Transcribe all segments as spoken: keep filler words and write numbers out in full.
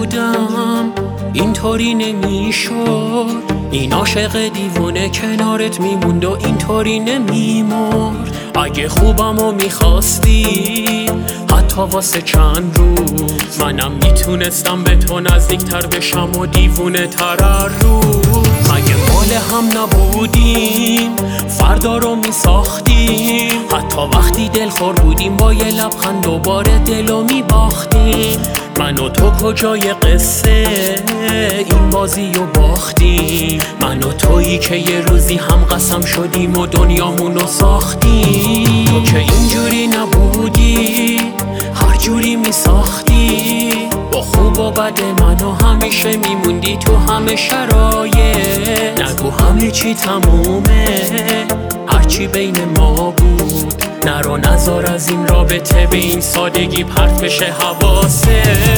نبودم اینطوری نمیشد. این عاشق دیوونه کنارت میموند و اینطوری نمیمرد. اگه خوبمو میخواستی حتی واسه چند روز، منم میتونستم به تو نزدیکتر بشم و دیوونه تر هر روز. اگه مال هم نبودیم فردا رو میساختیم، حتی وقتی دلخور بودیم با یه لبخند دوباره دلو میباختیم. من و تو کجای قصه این بازی رو باختیم؟ من و تویی که یه روزی هم قسم شدیم و دنیامونو ساختیم. تو که اینجوری نبودی هر جوری میساختی، با خوب و بد منو همیشه میموندی تو همه شرایط. نگو همه چی تمومه هرچی بین ما بود، نرو نزار از این رابطه به این سادگی پرت بشه حواست.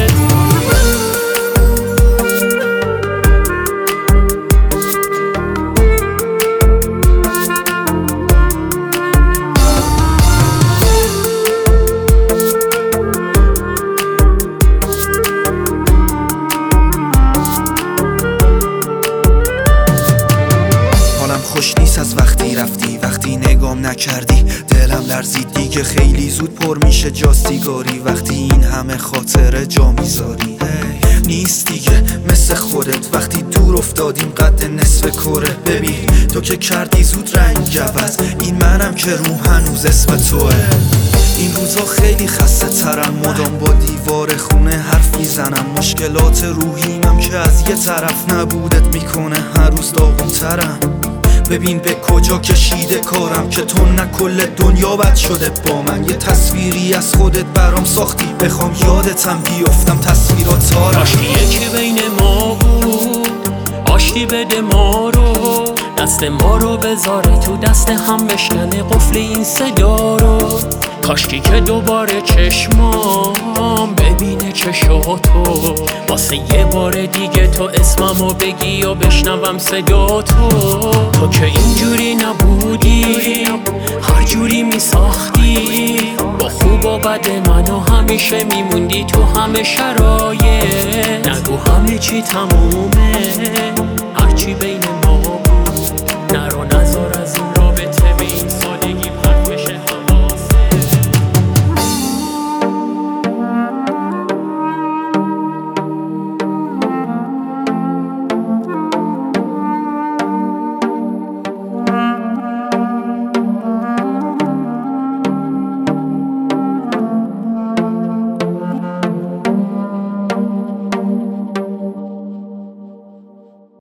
خوش نیست از وقتی رفتی، وقتی نگام نکردی دلم لرزید دیگه. خیلی زود پر میشه جا سیگاری وقتی این همه خاطره جا میذاری. نیست دیگه مثل خودت وقتی دور افتادیم قد نصف کره. ببین تو که کردی زود رنگ عوض، این منم که روم هنوز اسم توه. این روزا خیلی خسته ترم، مدام با دیوار خونه حرف میزنم. مشکلات روحیمم که از یه طرف نبودت میکنه هر روز داغون ترم. ببین به کجا کشیده کارم که تو نه کل دنیا بد شده با من. یه تصویری از خودت برام ساختی بخوام یادتم بیفتم تصویراتارم. کاشکی یکی بین ما بود آشتی بده ما رو، دست ما رو بذاره تو دست هم بشکنه قفل این صدا رو. کاشکی که دوباره چشمام ببینه چشاتو، واسه یه بار دیگه تو اسممو بگی و بشنوم صدا تو. تو که اینجوری نبودی هر جوری میساختی، با خوب و بد منو همیشه میموندی تو همه شرایط. نگو همه چی تمومه هرچی بین ما بود، نرو